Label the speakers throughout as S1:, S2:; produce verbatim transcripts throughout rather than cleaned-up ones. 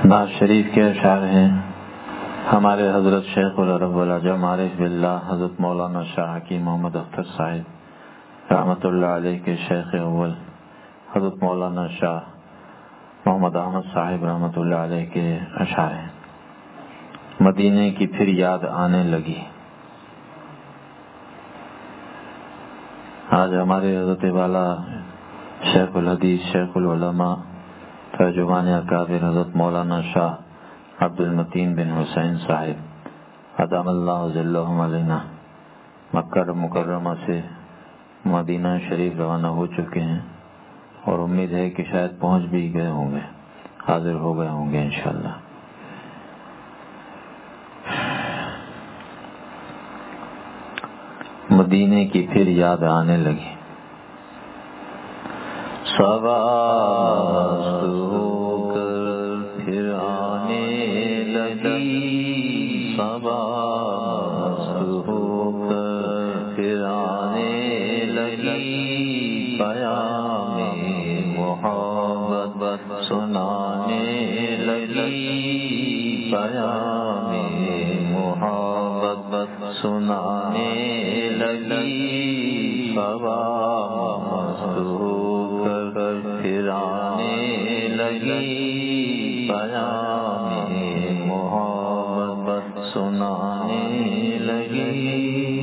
S1: ناز شریف کے اشعار ہیں ہمارے حضرت شیخ العرب والعجم عارف باللہ حضرت مولانا شاہ حکیم محمد اختر صاحب رحمۃ اللہ علیہ کے شیخ اول حضرت مولانا شاہ محمد احمد صاحب رحمۃ اللہ علیہ کے اشعار ہیں۔ مدینے کی پھر یاد آنے لگی۔ آج ہمارے حضرت والا شیخ الحدیث شیخ العلماء ترجمان اکابر حضرت مولانا شاہ عبد المتین بن حسین صاحب ادام اللہ ظلہم علینا مکہ مکرمہ سے مدینہ شریف روانہ ہو چکے ہیں، اور امید ہے کہ شاید پہنچ بھی گئے ہوں گے، حاضر ہو گئے ہوں گے انشاءاللہ۔ مدینے کی پھر یاد آنے لگی۔ سواست ہو کر پھر آنے لگی، سواست ہو کر پھر آنے لگی، پیام محبت سنانے لگی، پیام محبت سنانے لگی، سواست ہو کر پھر آنے لگی، پیام محبت سنانے لگی۔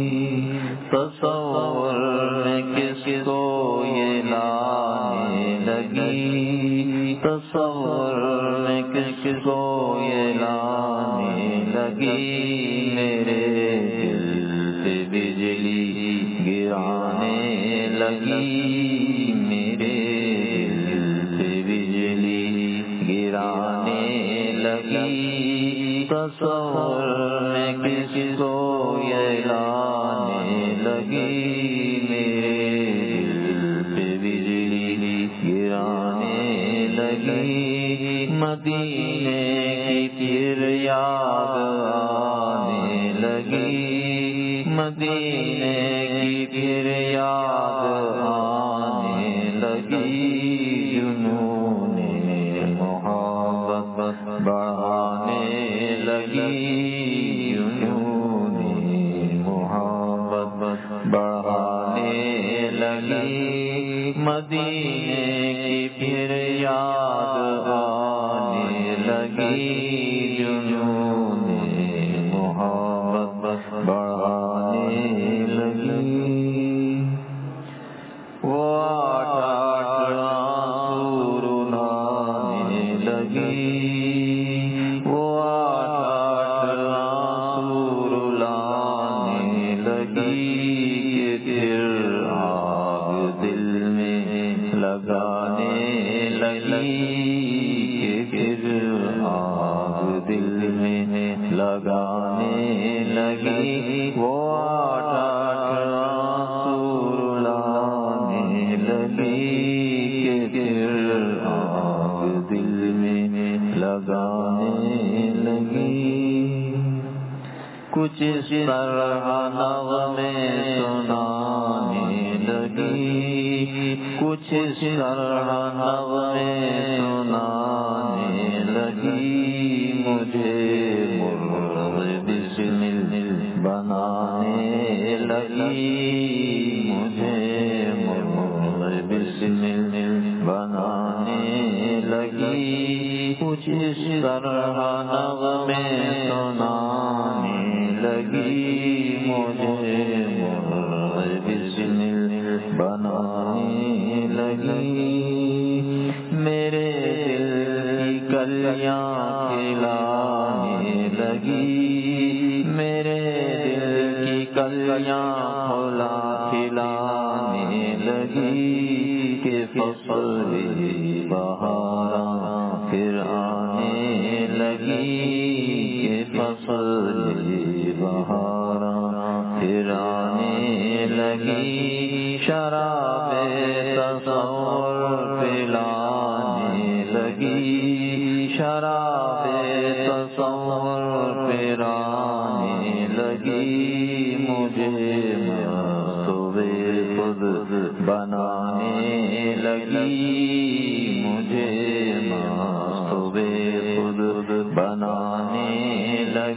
S1: تصور میں کس کو یہ لانے لگی، تصور میں کس کو یہ لانے لگی، میرے دل سے بجلی گرانے لگی، میرے دل سے بجلی گرانے لگی، تصور میں کس کو یہ لانے لگی، میرے دل سے بجلی گرانے لگی، مدینے کی پھر یاد آنے لگی، مدینے کی پھر یاد آنے لگی، جنون محبت بڑھانے لگی، جنون محبت بڑھانے لگی، مدینے کی پھر یاد آنے لگی، جنون محبت بڑھانے لگی۔ وہ آٹھ آٹھ آنسو رلانے لگی، وہ آٹھ آٹھ آنسو رلانے لگی، کہ پھر آگ دل میں لگانے لگی، کہ پھر آگ دل میں لگانے لگی، وہ آٹھ آٹھ آنسو رلانے لگی، کہ پھر آگ دل میں لگانے لگی۔ کچھ اس طرح نغمے سنانے لگی، کچھ اس طرح نغمے سنانے لگی، مجھے مرغ بسمل بنانے لگی، مجھے مرغ بسمل بنانے لگی، کچھ اس طرح نغمے سنانے لگی، مجھے مرغ بسمل بنانے لگی، میرے دل کی کلیاں کھلانے لگی، میرے دل کی کلیاں پھلا کھلانے لگی، کہ فصل بہاراں پھر آنے لگی، کہ فصل بہاراں پھر آنے لگی، شراب تصور پلانے لگی، شراب تصور پلانے لگی، مجھے مستوب خود بنانے لگی، مجھے مستوب خود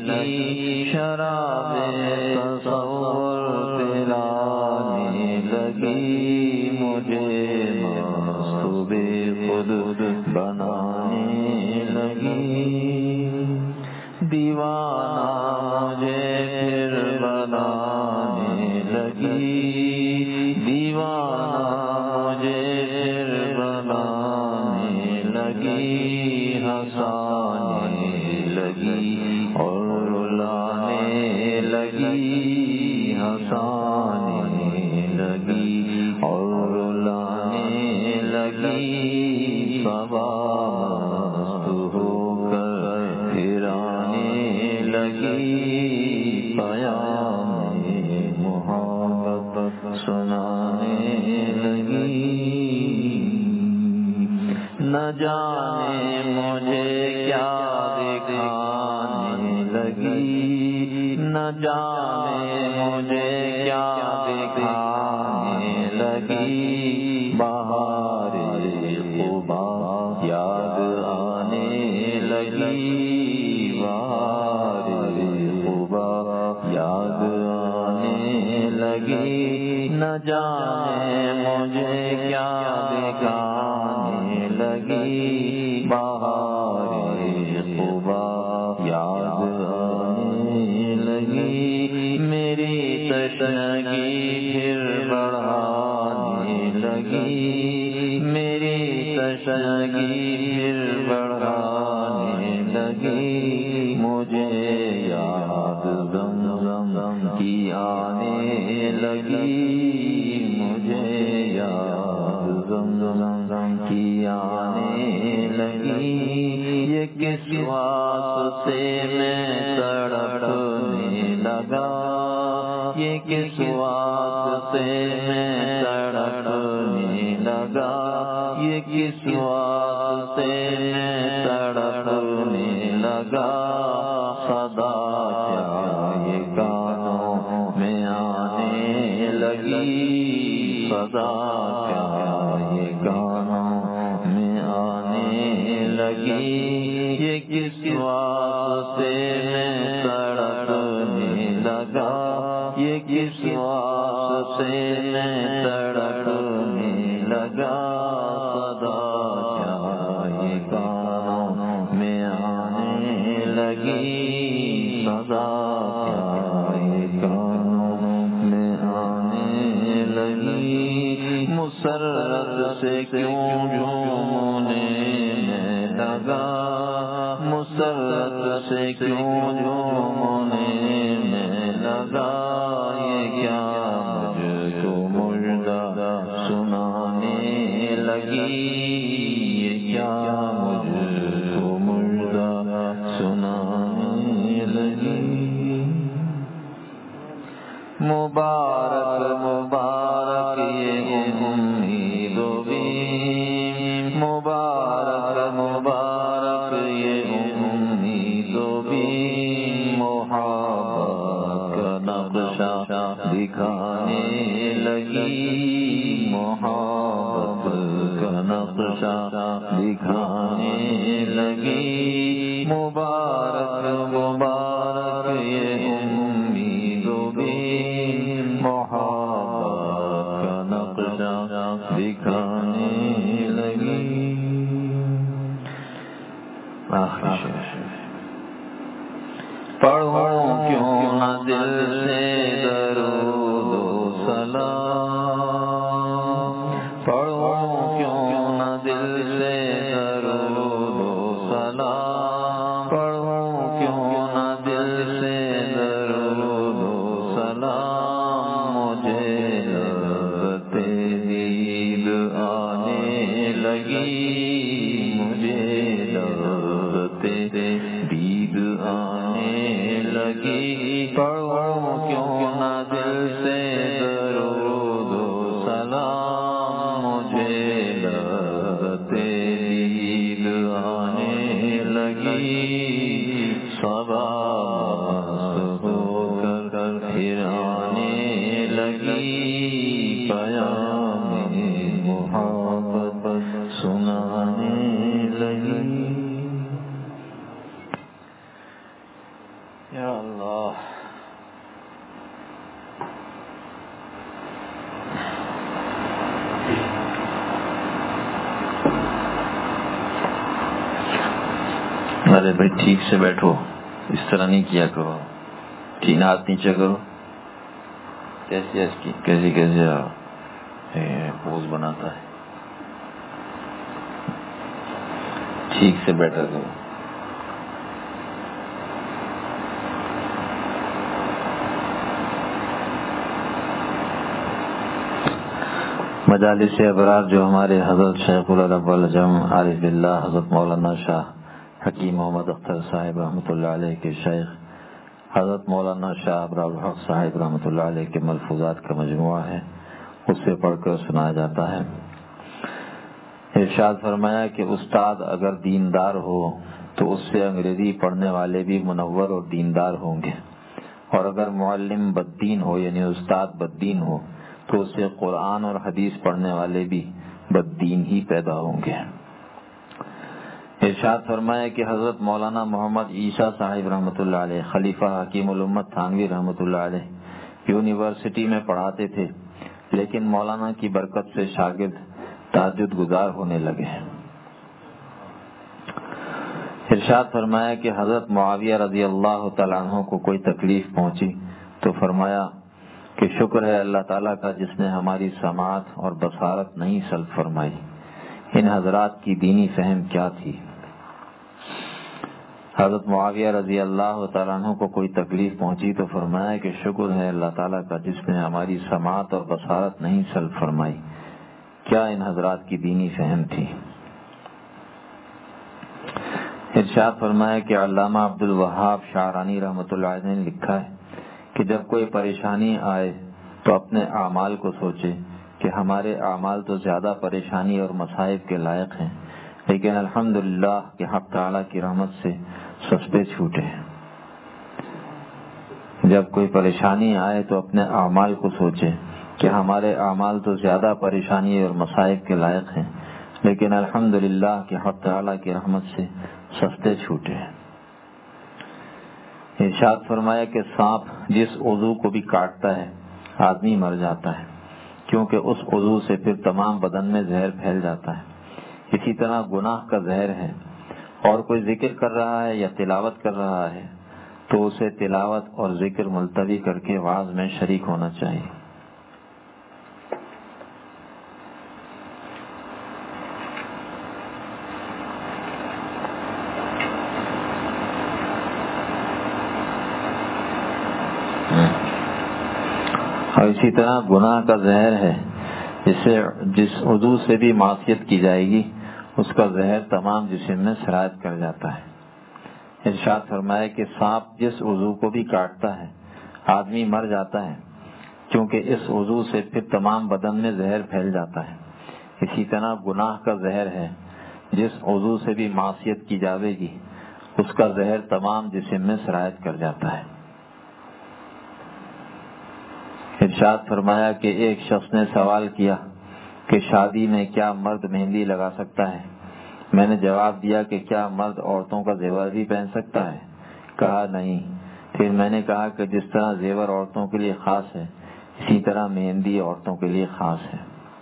S1: لگی، شراب تصور پلانے لگی، مجھے مست بے خود بنانے لگی، دیوانہ مجھے پھر بنانے لگی، دیوانہ مجھے پھر بنانے لگی، ہنسانے لگی اور رلانے لگی، ہنسانے لگی اور رلانے لگی، صبا مست ہو کر پھرانے لگی، پیام محبت سنانے لگی، نہ جانے مجھے کیا دکھانے لگی، نہ جانے مجھے کیا دکھانے لگی، بہار قبا یاد آنے لگی، بہار قبا یاد آنے لگی، نہ جانے مجھے کیا دکھانے لگی، بہار قبا یاد آنے لگی، میری تشنگی پھر بڑھانے لگی، میری تشنگی پھر بڑھانے لگی، مجھے یاد زمزم کی آنے لگی، مجھے یاد زمزم کی آنے لگی، یہ کس واسطے میں تڑپنے لگا، یہ کس واسطے میں تڑپنے لگا، یہ کس واسطے میں تڑپنے لگا، صدا کیا یہ کانوں میں آنے لگی، صدا کیا یہ کانوں میں آنے لگی، یہ کس واسطے میں تڑپنے لگا، یہ کس واسطے میں تڑپنے لگا، صدا کیا یہ کانوں میں آنے لگی، صدا کیا یہ کانوں میں آنے لگی، مسرت سے کیوں جھومنے میں لگا، مسرت سے کیوں جھومنے میں لگا، یہ کیا مجھ کو مژدہ سنانے لگی، یہ کیا مجھ کو مژدہ سنانے لگی، مبارک مبارک یہ امید و بیم، مبارک مبارک یہ امید و بیم، محبت کا نقشہ دکھانے لگی، محبت کا نقشہ دکھانے لگی، مبارک مبارک یہ امید و بیم، محبت کا نقشہ دکھانے لگی، پڑھوں کیوں نہ دل سے درود و سلام، پڑھوں کیوں نہ دل سے درود و سلام، پڑھوں کیوں نہ دل سے درود و سلام، مجھے لذت دید آنے لگی، مجھے لذت دید آنے لگی، پڑھوں کیوں نہ دل سے درود و سلام، مجھے لذت دید آنے لگی، صبا مست ہو کر پھر آنے لگی، پیام محبت سنانے لگی، یا اللہ. ارے بھائی ٹھیک سے بیٹھو، اس طرح نہیں کیا کرو. تین ہاتھ نیچے کرو. کیسی ہے اس کی کیسی کیسے پوز بناتا ہے. ٹھیک سے بیٹھا کرو. مجالس ابرار جو ہمارے حضرت شیخ العرب والعجم عارف باللہ حضرت مولانا شاہ حکیم محمد اختر صاحب رحمۃ اللہ علیہ کے شیخ حضرت مولانا شاہ ابرار الحق صاحب رحمۃ اللہ علیہ کے ملفوظات کا مجموعہ ہے، اس سے پڑھ کر سنایا جاتا ہے. ارشاد فرمایا کہ استاد اگر دیندار ہو تو اس سے انگریزی پڑھنے والے بھی منور اور دیندار ہوں گے، اور اگر معلم بددین ہو یعنی استاد بددین ہو تو اس سے قرآن اور حدیث پڑھنے والے بھی بددین ہی پیدا ہوں گے. ارشاد فرمایا کہ حضرت مولانا محمد عیسیٰ صاحب رحمۃ اللہ علیہ خلیفہ حکیم الامت تھانوی رحمۃ اللہ علیہ یونیورسٹی میں پڑھاتے تھے، لیکن مولانا کی برکت سے شاگرد تہجد گزار ہونے لگے. ارشاد فرمایا کہ حضرت معاویہ رضی اللہ تعالیٰ عنہ کو کوئی تکلیف پہنچی تو فرمایا کہ شکر ہے اللہ تعالیٰ کا جس نے ہماری سماعت اور بصارت نہیں سلب فرمائی. ان حضرات کی دینی فہم کیا تھی. حضرت معاویہ رضی اللہ تعالیٰ عنہ کو کوئی تکلیف پہنچی تو فرمایا کہ شکر ہے اللہ تعالیٰ کا جس نے ہماری سماعت اور بصارت نہیں سلب فرمائی. کیا ان حضرات کی دینی فہم تھی. ارشاد فرمایا کہ علامہ عبد الوہاب شعرانی رحمۃ اللہ علیہ نے لکھا ہے کہ جب کوئی پریشانی آئے تو اپنے اعمال کو سوچے کہ ہمارے اعمال تو زیادہ پریشانی اور مصائب کے لائق ہیں، لیکن الحمدللہ کہ حق تعالیٰ کی رحمت سے سستے چھوٹے ہیں. جب کوئی پریشانی آئے تو اپنے اعمال کو سوچے کہ ہمارے اعمال تو زیادہ پریشانی اور مصائب کے لائق ہیں، لیکن الحمدللہ کہ حق تعالیٰ کی رحمت سے سستے چھوٹے ہیں. ارشاد فرمایا کہ سانپ جس عضو کو بھی کاٹتا ہے آدمی مر جاتا ہے، کیونکہ اس عضو سے پھر تمام بدن میں زہر پھیل جاتا ہے. اسی طرح گناہ کا زہر ہے، اور کوئی ذکر کر رہا ہے یا تلاوت کر رہا ہے تو اسے تلاوت اور ذکر ملتوی کر کے وعظ میں شریک ہونا چاہیے. اور اسی طرح گناہ کا زہر ہے، جسے جس عضو سے بھی معصیت کی جائے گی اس کا زہر تمام جسم میں سرایت کر جاتا ہے. ارشاد فرمایا کہ سانپ جس عضو کو بھی کاٹتا ہے آدمی مر جاتا ہے، کیونکہ اس عضو سے پھر تمام بدن میں زہر پھیل جاتا ہے. اسی طرح گناہ کا زہر ہے، جس عضو سے بھی معصیت کی جاوے گی اس کا زہر تمام جسم میں سرایت کر جاتا ہے. ارشاد فرمایا کہ ایک شخص نے سوال کیا کہ شادی میں کیا مرد مہندی لگا سکتا ہے؟ میں نے جواب دیا کہ کیا مرد عورتوں کا زیور بھی پہن سکتا ہے؟ کہا نہیں. پھر میں نے کہا کہ جس طرح زیور عورتوں کے لیے خاص ہے اسی طرح مہندی عورتوں کے لیے خاص ہے.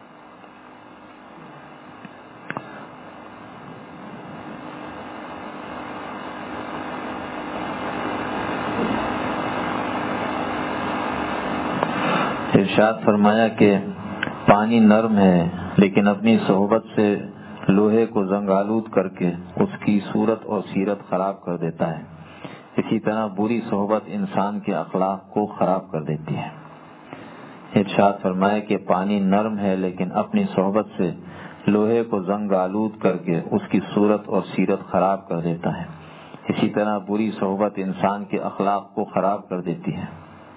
S1: ارشاد فرمایا کہ پانی نرم ہے لیکن اپنی صحبت سے لوہے کو زنگ آلود کر کے اس کی صورت اور سیرت خراب کر دیتا ہے. اسی طرح بری صحبت انسان کے اخلاق کو خراب کر دیتی ہے. ارشاد فرمایا کہ پانی نرم ہے لیکن اپنی صحبت سے لوہے کو زنگ آلود کر کے اس کی صورت اور سیرت خراب کر دیتا ہے. اسی طرح بری صحبت انسان کے اخلاق کو خراب کر دیتی ہے.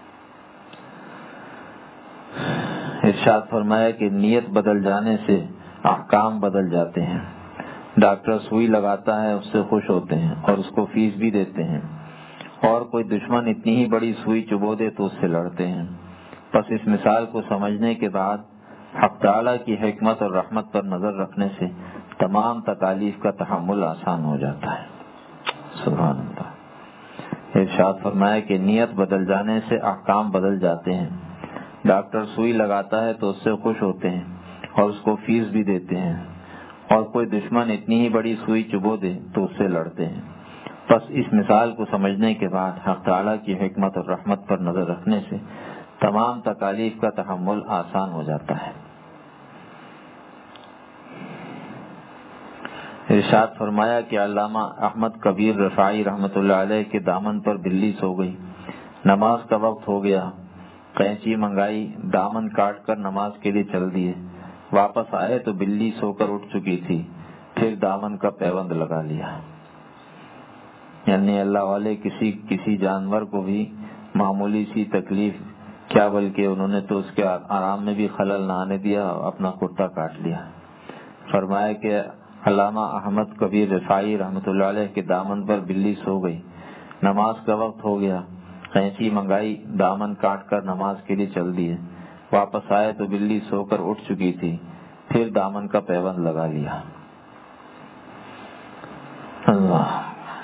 S1: ارشاد فرمایا کہ نیت بدل جانے سے احکام بدل جاتے ہیں. ڈاکٹر سوئی لگاتا ہے اس سے خوش ہوتے ہیں اور اس کو فیس بھی دیتے ہیں، اور کوئی دشمن اتنی ہی بڑی سوئی چبو دے تو اس سے لڑتے ہیں. بس اس مثال کو سمجھنے کے بعد حق تعالیٰ کی حکمت اور رحمت پر نظر رکھنے سے تمام تکالیف کا تحمل آسان ہو جاتا ہے. سبحان اللہ. ارشاد فرمایا کہ نیت بدل جانے سے احکام بدل جاتے ہیں. ڈاکٹر سوئی لگاتا ہے تو اس سے خوش ہوتے ہیں اور اس کو فیس بھی دیتے ہیں، اور کوئی دشمن اتنی ہی بڑی سوئی چبو دے تو اس سے لڑتے ہیں. بس اس مثال کو سمجھنے کے بعد حق تعالیٰ کی حکمت اور رحمت پر نظر رکھنے سے تمام تکالیف کا تحمل آسان ہو جاتا ہے. ارشاد فرمایا کہ علامہ احمد کبیر رفاعی رحمۃ اللہ علیہ کے دامن پر بلی سو گئی. نماز کا وقت ہو گیا، قینچی منگائی، دامن کاٹ کر نماز کے لیے چل دیے. واپس آئے تو بلی سو کر اٹھ چکی تھی، پھر دامن کا پیوند لگا لیا. یعنی اللہ والے کسی کسی جانور کو بھی معمولی سی تکلیف کیا، بلکہ انہوں نے تو اس کے آرام میں بھی خلل نہ آنے دیا، اپنا کرتا کاٹ لیا. فرمایا کہ علامہ احمد کبیر رفاعی رحمۃ اللہ علیہ کے دامن پر بلی سو گئی. نماز کا وقت ہو گیا، قینچی منگائی، دامن کاٹ کر نماز کے لیے چل دیے. واپس آئے تو بلی سو کر اٹھ چکی تھی، پھر دامن کا پیوند لگا لیا. اللہ.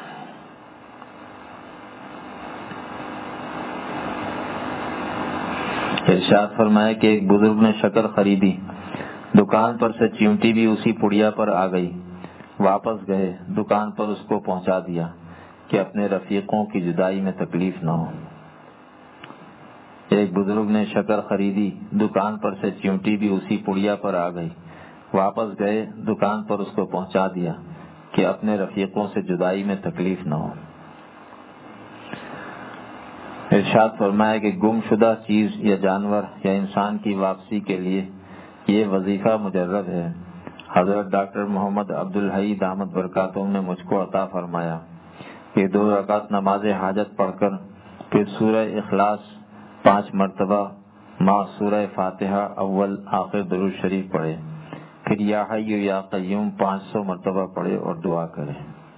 S1: ارشاد فرمایا کہ ایک بزرگ نے شکر خریدی، دکان پر سے چیونٹی بھی اسی پڑیا پر آ گئی. واپس گئے، دکان پر اس کو پہنچا دیا کہ اپنے رفیقوں کی جدائی میں تکلیف نہ ہو. ایک بزرگ نے شکر خریدی، دکان پر سے چیونٹی بھی اسی پڑیا پر آ گئی. واپس گئے، دکان پر اس کو پہنچا دیا کہ اپنے رفیقوں سے جدائی میں تکلیف نہ ہو. ارشاد فرمایا کہ گم شدہ چیز یا جانور یا انسان کی واپسی کے لیے یہ وظیفہ مجرب ہے. حضرت ڈاکٹر محمد عبدالحی دامت برکاتہم نے مجھ کو عطا فرمایا کہ دو رکعت نماز حاجت پڑھ کر پھر سورہ اخلاص پانچ مرتبہ مع سورہ فاتحہ اول آخر درود شریف پڑھے، پھر یا حی یا قیوم پانچ سو مرتبہ پڑھے اور دعا کرے.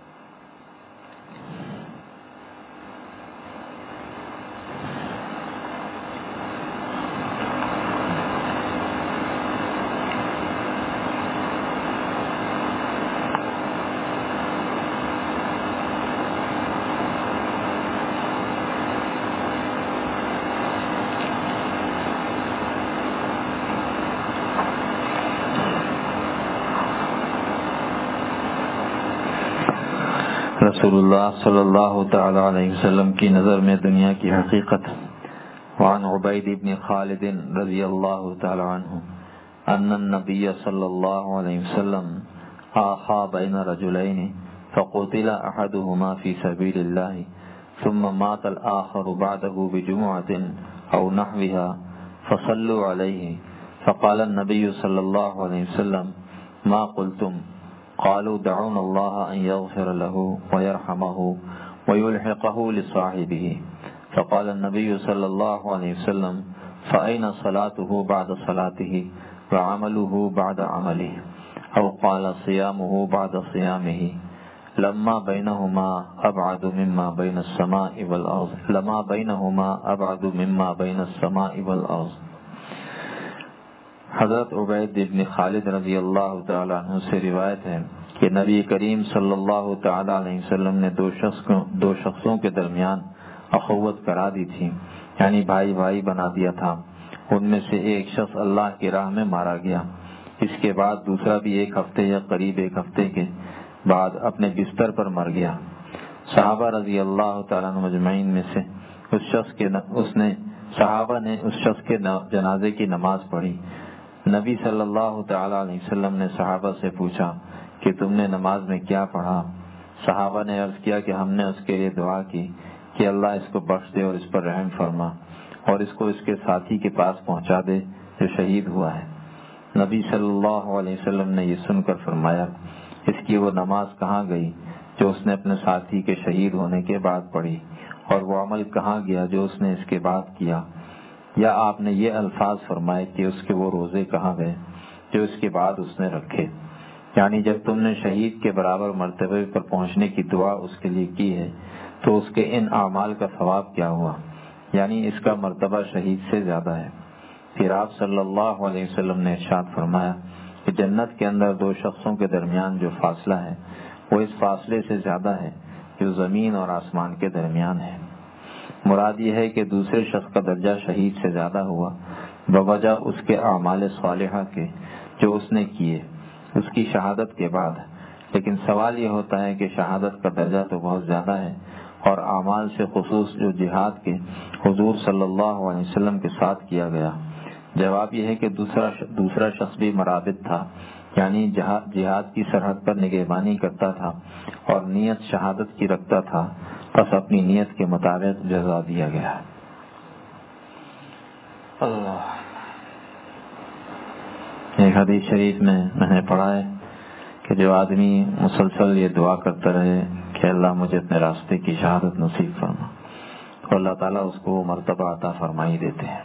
S1: رسول اللہ صلی اللہ تعالی علیہ وسلم کی نظر میں دنیا کی حقیقت. وعن عبید بن خالد رضی اللہ تعالی عنہ ان النبی صلی اللہ علیہ وسلم آخا بین رجلین فقتل احدهما فی سبیل اللہ ثم مات الآخر بعده بجمعة او نحوها فصلوا علیہ فقال النبی صلی اللہ علیہ وسلم ما قلتم؟ قالوا دعونا الله أن يغفر له ويرحمه ويلحقه لصاحبه. فقال النبي صلى الله عليه وسلم فأين صلاته بعد صلاته وعمله بعد عمله، أو قال صيامه بعد صيامه. لما بينهما أبعد مما بين السماء والأرض لما بينهما أبعد مما بين السماء والأرض. حضرت عبید بن خالد رضی اللہ تعالیٰ عنہ سے روایت ہے کہ نبی کریم صلی اللہ تعالیٰ علیہ وسلم نے دو شخص کو دو شخصوں کے درمیان اخوت کرا دی تھی، یعنی بھائی بھائی بنا دیا تھا. ان میں سے ایک شخص اللہ کی راہ میں مارا گیا. اس کے بعد دوسرا بھی ایک ہفتے یا قریب ایک ہفتے کے بعد اپنے بستر پر مر گیا. صحابہ رضی اللہ تعالیٰ عنہ مجمعین میں سے اس شخص کے اس نے صحابہ نے اس شخص کے جنازے کی نماز پڑھی. نبی صلی اللہ تعالی علیہ وسلم نے صحابہ سے پوچھا کہ تم نے نماز میں کیا پڑھا؟ صحابہ نے عرض کیا کہ ہم نے اس کے لیے دعا کی کہ اللہ اس کو بخش دے اور اس پر رحم فرما اور اس کو اس کے ساتھی کے پاس پہنچا دے جو شہید ہوا ہے. نبی صلی اللہ علیہ وسلم نے یہ سن کر فرمایا اس کی وہ نماز کہاں گئی جو اس نے اپنے ساتھی کے شہید ہونے کے بعد پڑھی، اور وہ عمل کہاں گیا جو اس نے اس کے بعد کیا؟ یا آپ نے یہ الفاظ فرمائے کہ اس کے وہ روزے کہاں گئے جو اس کے بعد اس نے رکھے؟ یعنی جب تم نے شہید کے برابر مرتبے پر پہنچنے کی دعا اس کے لیے کی ہے تو اس کے ان اعمال کا ثواب کیا ہوا؟ یعنی اس کا مرتبہ شہید سے زیادہ ہے. پھر آپ صلی اللہ علیہ وسلم نے ارشاد فرمایا کہ جنت کے اندر دو شخصوں کے درمیان جو فاصلہ ہے وہ اس فاصلے سے زیادہ ہے جو زمین اور آسمان کے درمیان ہے. مراد یہ ہے کہ دوسرے شخص کا درجہ شہید سے زیادہ ہوا بوجہ اس کے اعمال صالحہ کے جو اس نے کیے اس کی شہادت کے بعد، لیکن سوال یہ ہوتا ہے کہ شہادت کا درجہ تو بہت زیادہ ہے، اور اعمال سے خصوص جو جہاد کے حضور صلی اللہ علیہ وسلم کے ساتھ کیا گیا۔ جواب یہ ہے کہ دوسرا دوسرا شخص بھی مرابط تھا، یعنی جہاد جہاد کی سرحد پر نگہبانی کرتا تھا اور نیت شہادت کی رکھتا تھا، بس اپنی نیت کے مطابق جزا دیا گیا۔ اللہ ایک حدیث شریف میں میں نے پڑھا ہے کہ جو آدمی مسلسل یہ دعا کرتا رہے کہ اللہ مجھے اپنے راستے کی شہادت نصیب فرما، تو اللہ تعالیٰ اس کو مرتبہ عطا فرمائی دیتے ہیں۔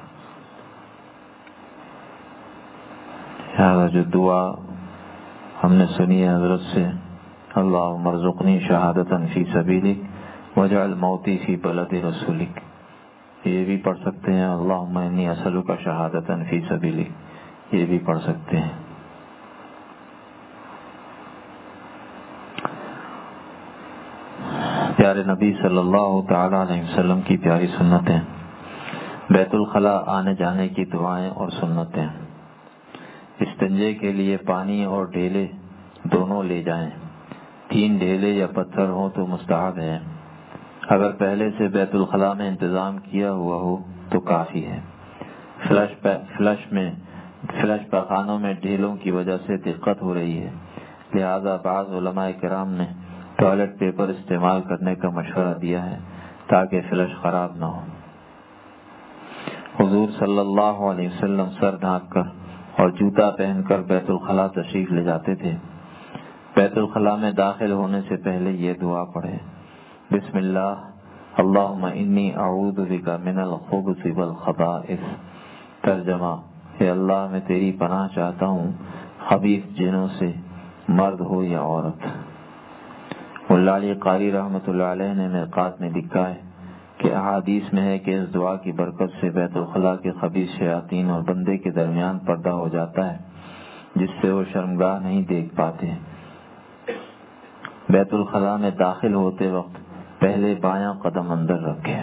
S1: لہٰذا جو دعا ہم نے سنی ہے حضرت سے، اللہم ارزقنی شہادتا فی سبیلک واجعل موتی فی بلد رسولک، یہ بھی پڑھ سکتے ہیں اللہم انی اسألک شہادتا فی سبیلک، یہ بھی پڑھ سکتے ہیں۔ پیارے نبی صلی اللہ تعالی علیہ وسلم کی پیاری سنتیں، بیت الخلاء آنے جانے کی دعائیں اور سنتیں۔ استنجے کے لیے پانی اور ڈھیلے دونوں لے جائیں، تین ڈھیلے یا پتھر ہوں تو مستحب ہے، اگر پہلے سے بیت الخلاء میں انتظام کیا ہوا ہو تو کافی ہے۔ فلش فلش میں فلش پخانوں میں ڈھیلوں کی وجہ سے دقت ہو رہی ہے، لہذا بعض علماء کرام نے ٹوائلٹ پیپر استعمال کرنے کا مشورہ دیا ہے تاکہ فلش خراب نہ ہو۔ حضور صلی اللہ علیہ وسلم سر ڈھانپ کر اور جوتا پہن کر بیت الخلاء تشریف لے جاتے تھے۔ بیت الخلاء میں داخل ہونے سے پہلے یہ دعا پڑھیں، بسم اللہ اللہم انی اعوذ بک من الخبث والخبائث۔ ترجمہ، اے اللہ میں تیری پناہ چاہتا ہوں خبیث جنوں سے، مرد ہو یا عورت۔ مولا علی قاری رحمۃ اللہ علیہ نے مرقات میں لکھا ہے کہ احادیث میں ہے کہ اس دعا کی برکت سے بیت الخلاء کے خبیث شیاطین اور بندے کے درمیان پردہ ہو جاتا ہے، جس سے وہ شرمگاہ نہیں دیکھ پاتے۔ بیت الخلاء میں داخل ہوتے وقت پہلے بایاں قدم اندر رکھیں۔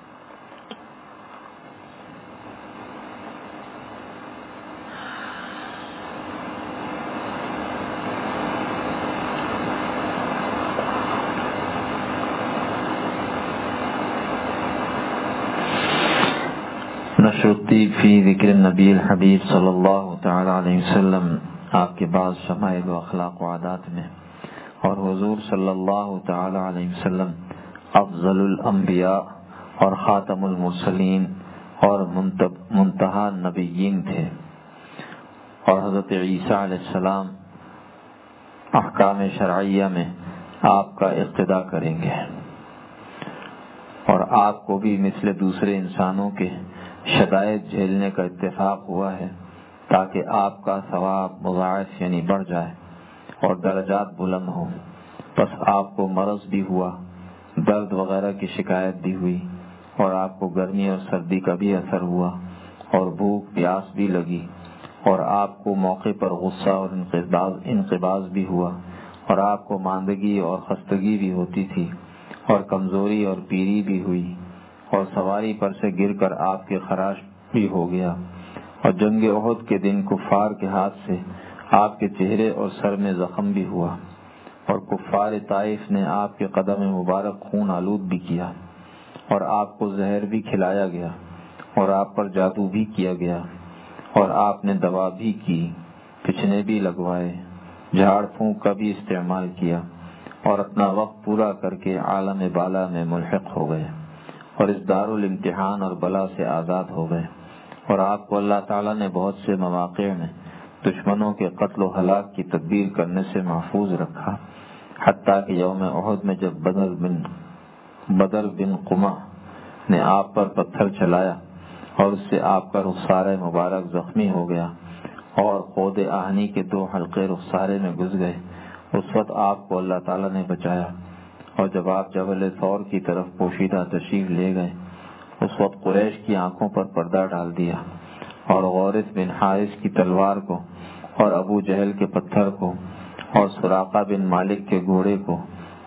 S1: نشرتی فی ذکر النبی الحبیب صلی اللہ تعالی علیہ وسلم، آپ کے بعض شمائل و اخلاق و عادات میں، اور حضور صلی اللہ تعالی علیہ وسلم افضل الانبیاء اور خاتم المرسلین اور منتہا النبیین تھے، اور حضرت عیسیٰ علیہ السلام احکام شرعیہ میں آپ کا اقتداء کریں گے، اور آپ کو بھی مثل دوسرے انسانوں کے شدائد جھیلنے کا اتفاق ہوا ہے تاکہ آپ کا ثواب مضاعف یعنی بڑھ جائے اور درجات بلند ہوں۔ بس آپ کو مرض بھی ہوا، درد وغیرہ کی شکایت بھی ہوئی، اور آپ کو گرمی اور سردی کا بھی اثر ہوا، اور بھوک پیاس بھی لگی، اور آپ کو موقع پر غصہ اور انقباض بھی ہوا، اور آپ کو ماندگی اور خستگی بھی ہوتی تھی، اور کمزوری اور پیری بھی ہوئی، اور سواری پر سے گر کر آپ کے خراش بھی ہو گیا، اور جنگ احد کے دن کفار کے ہاتھ سے آپ کے چہرے اور سر میں زخم بھی ہوا، اور کفار طائف نے آپ کے قدم مبارک خون آلود بھی کیا، اور آپ کو زہر بھی کھلایا گیا، اور آپ پر جادو بھی کیا گیا، اور آپ نے دوا بھی کی، پچھنے بھی لگوائے، جھاڑ پھونک کا بھی استعمال کیا، اور اپنا وقت پورا کر کے عالم بالا میں ملحق ہو گئے، اور اس دار الامتحان اور بلا سے آزاد ہو گئے، اور آپ کو اللہ تعالیٰ نے بہت سے مواقع میں دشمنوں کے قتل و ہلاک کی تدبیر کرنے سے محفوظ رکھا، حتیٰ کہ یوم احد میں جب بدر بن بدر بن قمہ نے آپ پر پتھر چلایا اور اس سے آپ کا رخسارے مبارک زخمی ہو گیا اور خود آہنی کے دو حلقے رخسارے میں گھس گئے، اس وقت آپ کو اللہ تعالیٰ نے بچایا، اور جب آپ جبل ثور کی طرف پوشیدہ تشریف لے گئے اس وقت قریش کی آنکھوں پر پردہ ڈال دیا، اور غورث بن حارث کی تلوار کو، اور ابو جہل کے پتھر کو، اور سراقہ بن مالک کے گھوڑے کو،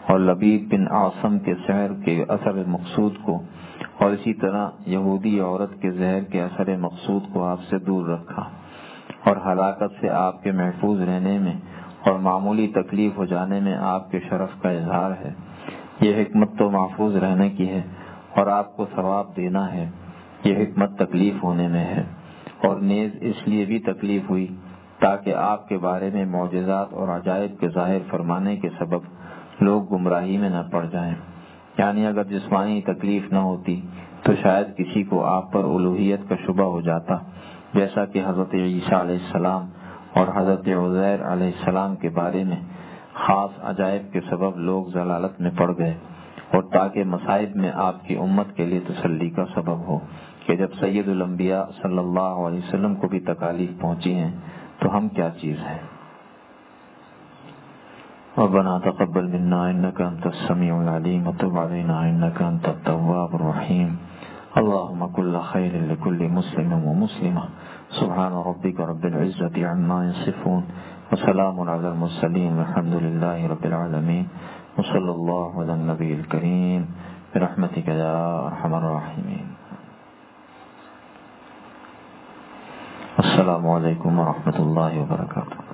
S1: اور لبید بن عاصم کے سحر کے اثر مقصود کو، اور اسی طرح یہودی عورت کے زہر کے اثر مقصود کو آپ سے دور رکھا، اور ہلاکت سے آپ کے محفوظ رہنے میں اور معمولی تکلیف ہو جانے میں آپ کے شرف کا اظہار ہے۔ یہ حکمت تو محفوظ رہنے کی ہے اور آپ کو ثواب دینا ہے، یہ حکمت تکلیف ہونے میں ہے، اور نیز اس لیے بھی تکلیف ہوئی تاکہ آپ کے بارے میں معجزات اور عجائب کے ظاہر فرمانے کے سبب لوگ گمراہی میں نہ پڑ جائیں۔ یعنی اگر جسمانی تکلیف نہ ہوتی تو شاید کسی کو آپ پر الوہیت کا شبہ ہو جاتا، جیسا کہ حضرت عیسیٰ علیہ السلام اور حضرت عزیر علیہ السلام کے بارے میں خاص عجائب کے سبب لوگ ضلالت میں پڑ گئے، اور تاکہ مصائب میں آپ کی امت کے لیے تسلی کا سبب ہو کہ جب سید الانبیاء صلی اللہ علیہ وسلم کو بھی تکالیف پہنچی ہیں تو ہم کیا چیز ہیں۔ ربنا تقبل منا انك انت السميع العليم وتب علينا انك انت التواب الرحيم اللهم كل خير لكل مسلم ومسلمة سبحان ربك رب العزة عما يصفون وسلام على المرسلين والحمد لله رب العالمين وصلى الله على النبي الكريم برحمتك يا ارحم الراحمين۔ السلام علیکم ورحمۃ اللہ وبرکاتہ۔